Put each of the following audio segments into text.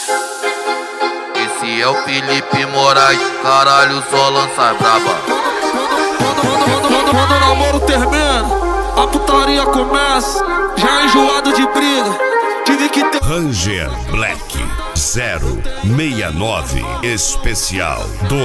Esse é o Felipe Moraes, caralho, só lança braba. Quando o namoro termina, a putaria começa. Já enjoado de briga, tive que ter Ranger Black 069 Especial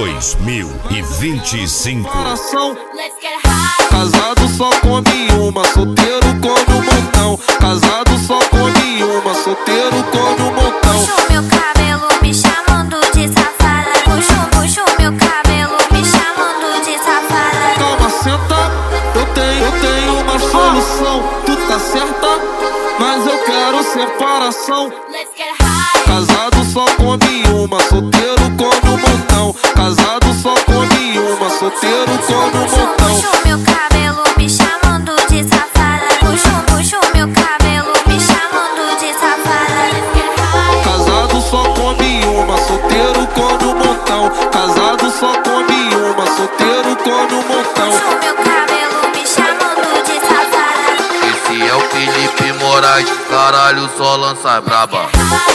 2025. coração. Casado só come uma, solteiro come um montão. Casado só come uma, solteiro come um montão. Puxo meu cabelo me chamando de safada. Puxo meu cabelo me chamando de safada. Calma, senta, eu tenho uma solução. Tu tá certa, mas eu quero separação. Casado só come uma, solteiro come um montão. Casado só come uma, solteiro come um montão. Puxo meu cabelo me chamando de safada. Puxo meu cabelo me chamando de safada. Casado só come uma, solteiro come um montão. Casado só come uma, solteiro come um montão. Puxo meu cabelo me chamando de safada. Esse é o Felipe Moraes, caralho, só lança braba.